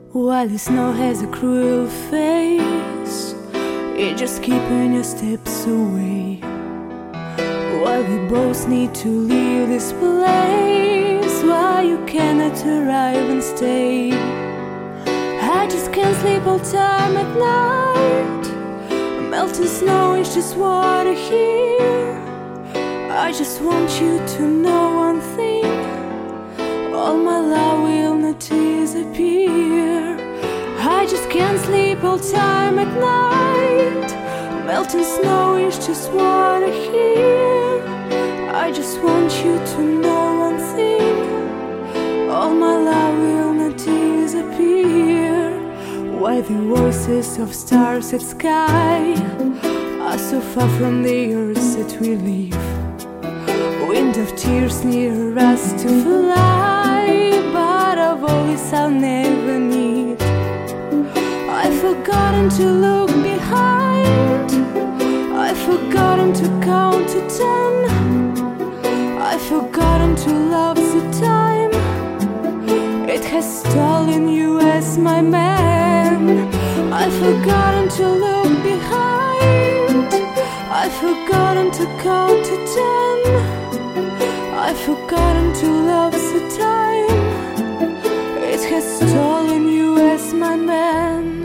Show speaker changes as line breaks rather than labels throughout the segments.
While the snow has a cruel face, it's just keeping your steps away. While we both need to leave this place, why you cannot arrive and stay. I just can't sleep all time at night. Melting snow is just what I hear. I just want you to know one thing: all my love will not disappear. I just can't sleep all time at night. Melting snow is just what I hear. I just want you to know one thing: all my love will not disappear. Why the voices of stars at sky are so far from the earth that we live? Wind of tears near us to fly, but of all this I'll never need. I've forgotten to look behind, I've forgotten to count to 10. I've forgotten to love the time it has stolen you as my man. I've forgotten to look behind, I've forgotten to count to 10. I've forgotten to love the time it has stolen you as my man.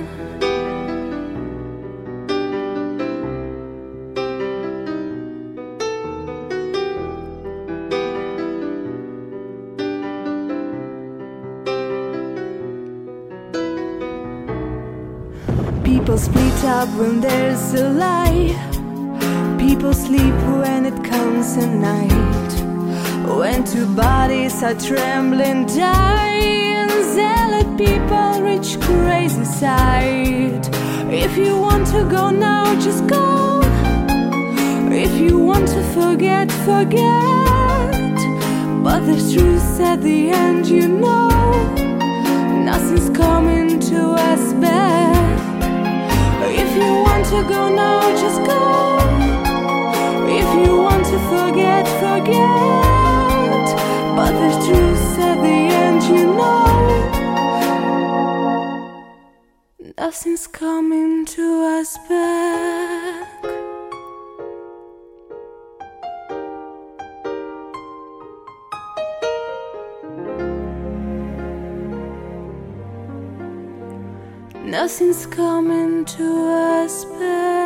People split up when there's a lie. People sleep when it comes at night. When two bodies are trembling, dying, zealot people reach crazy side. If you want to go now, just go. If you want to forget, forget. But the truth at the end, you know, nothing's coming to us back. If you want to go now, just go. If you want to forget, forget. But the truth at the end, you know, nothing's coming to us back. Nothing's coming to us back.